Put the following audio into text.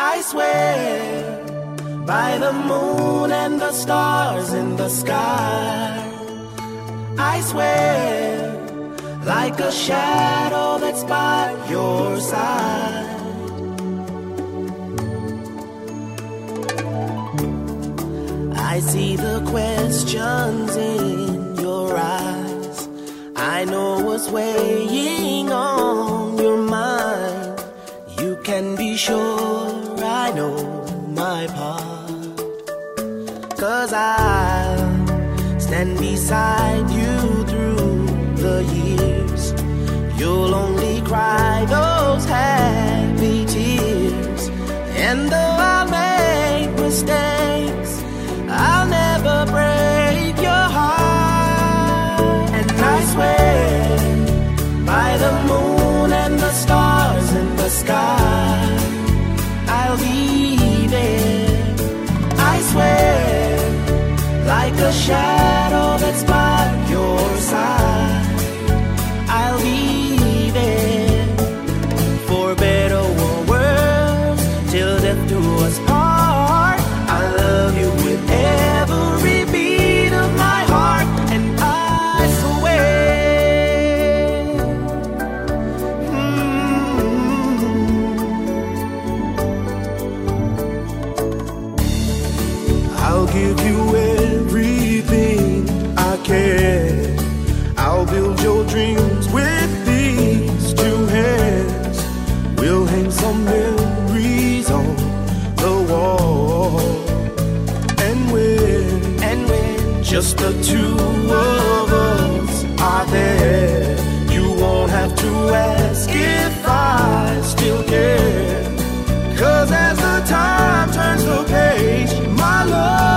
I swear by the moon and the stars in the sky, I swear like a shadow that's by your side. I see the questions in your eyes. I know what's weighing on your mind. You can be sure I know my part, 'cause I'll stand beside you through the years. You'll only cry those happy tears. And though I'll make mistakes, I'll never break your heart. And I swear by the moon and the stars in the sky, I'll be there. I swear like a shadow that's by your side, I'll be there. For better or worse, till death do us part. I love you with every beat of my heart. And I swear, I'll give you everything I can. I'll build your dreams with these two hands. We'll hang some memories on the wall. And when just the two of us are there, you won't have to ask if I still care. 'Cause as the time turns the page, my love